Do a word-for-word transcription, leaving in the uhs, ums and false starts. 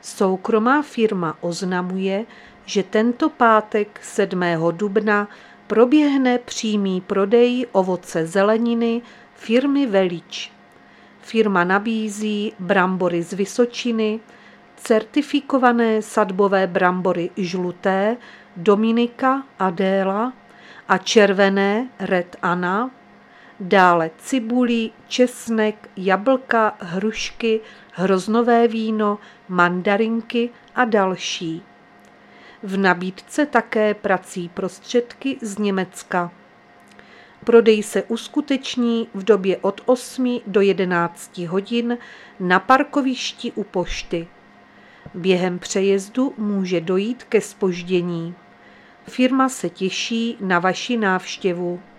Soukromá firma oznamuje, že tento pátek sedmého dubna proběhne přímý prodej ovoce zeleniny firmy Velič. Firma nabízí brambory z Vysočiny, certifikované sadbové brambory žluté Dominika Adéla a červené Red Anna, dále cibuli, česnek, jablka, hrušky, hroznové víno, mandarinky a další. V nabídce také prací prostředky z Německa. Prodej se uskuteční v době od osmi do jedenácti hodin na parkovišti u pošty. Během přejezdu může dojít ke zpoždění. Firma se těší na vaši návštěvu.